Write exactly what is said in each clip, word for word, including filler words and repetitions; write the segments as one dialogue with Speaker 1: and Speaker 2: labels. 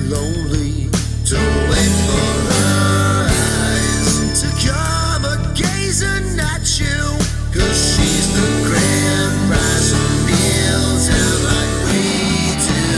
Speaker 1: lonely. Don't wait for her eyes to come a gazing at you, 'cause she's the grand prize of meals and like we do.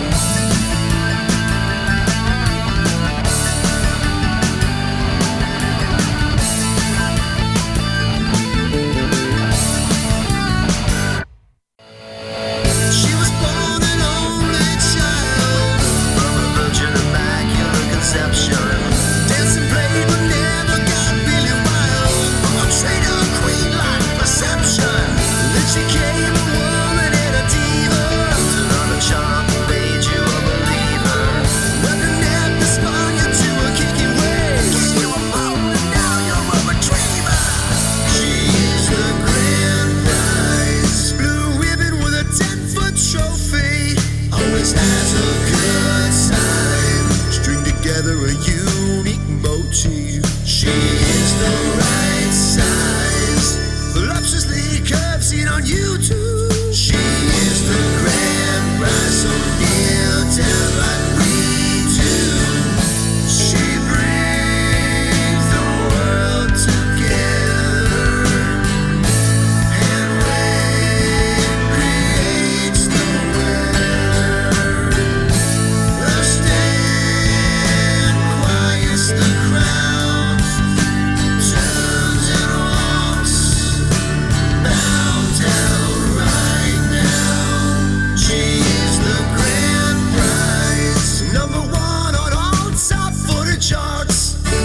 Speaker 1: She was born an only child from a virgin immaculate conception. Dancing played but never got really wild. Portrayed a queen-like perception. Then she came a woman and a diva. Another charm who made you a believer. Nothing ever spun you to a kicking ways. Gave you a bone and now you're a retriever. She is the grand prize. Blue ribbon with a ten-foot trophy. Always has a good time. String together a unique motif. She is the right size. Voluptuously curved, seen on YouTube. She is the grand prize, so kneel down like we do. She brings the world together, and when creates the weather, the stand quiets the crowds, turns and walks, bow down right now. She is the grand prize, number one on all top forty charts.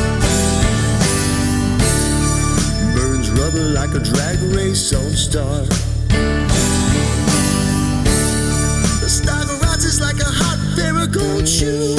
Speaker 1: Burns rubber like a drag race on Star. The star rises like a hot Farragut shoe.